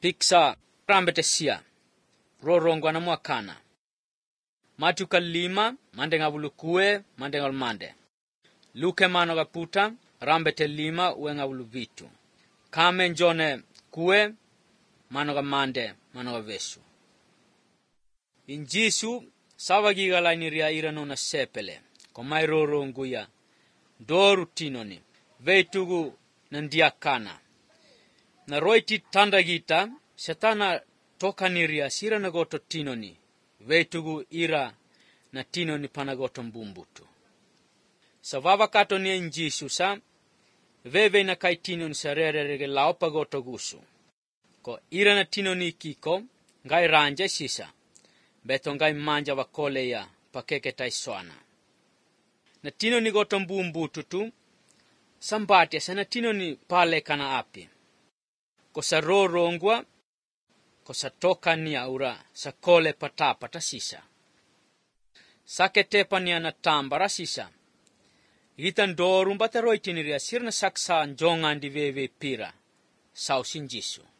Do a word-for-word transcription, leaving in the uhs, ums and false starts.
Piksa rambetesia rorongwa na mwakana. Matuka lima mande ngabulukue mande ngalmande. Luke mano gaputa rambete lima ue ngabulu vitu. Kame njone kue mano gamande mano gavesu. Injisu sawagi galainiria irano na sepele. Komai roronguya doru tinoni veitugu nandiakana. Na roiti tandagita setana tokaniria sira nagoto tinoni veitugu ira na tinoni panagoto mbumbutu. Savava kato ni injisu sa veve na kai tinoni sarererege laupa goto gusu. Ko ira na tinoni kiko ngai ranje sisa beto ngai manja wakole ya pakeke taiswana. Na tinoni goto mbumbutu tu sambatia sana tinoni pale kana api. Ko sa rorongwa ko sa toka ni aura sa kole patapa ta sisa. Saketepa ni anatambara sisa. Gitan dorum bateroi tiniria sirna saksa njongan di veve pira. Sausin Jisu.